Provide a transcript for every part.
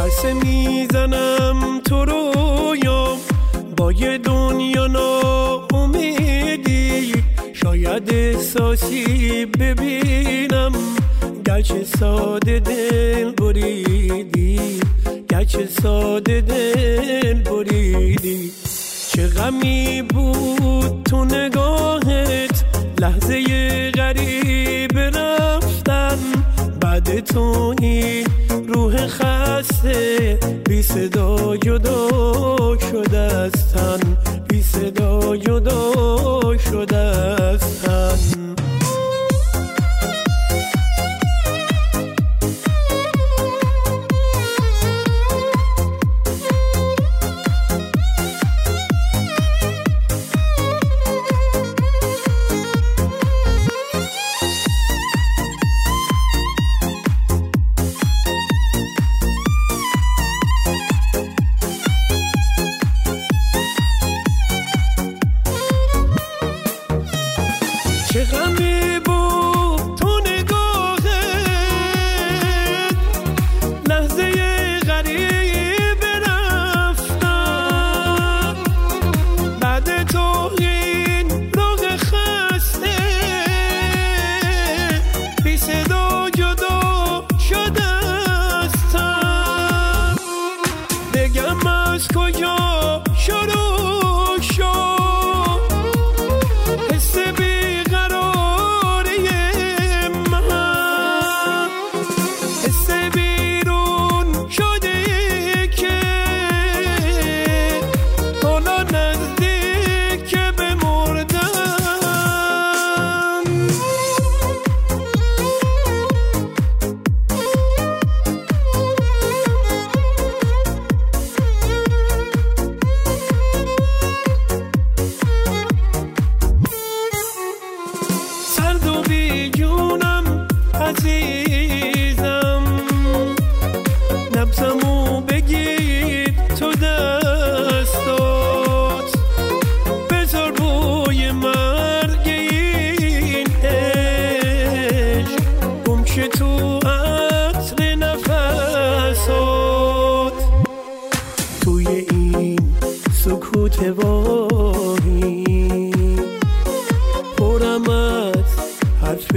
قصه میزنم تو رویام با یه دنیا ناامیدی، شاید احساسی ببینم گرچه ساده دل بریدی، گرچه ساده دل بریدی. چه غمی بود تو نگاهت لحظه غریب رفتن، بعد تو این روح خسته بی صدا جدا شده از تن، بی صدا جدا شده از تن. چه غمی بود تو نگاهت لحظه غریب رفتن، بعد تو این روح خسته بی صدا جدا شده از تن. بگم از کجا شروع شد حس عزیزم، نبضمو بگیر تو دستات، بذار بوی مرگ این عشق گم شه تو عطر نفسات. توی این سکوت واهی پرم از حرف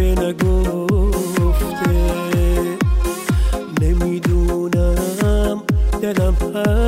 نگفته، نمیدونم دلم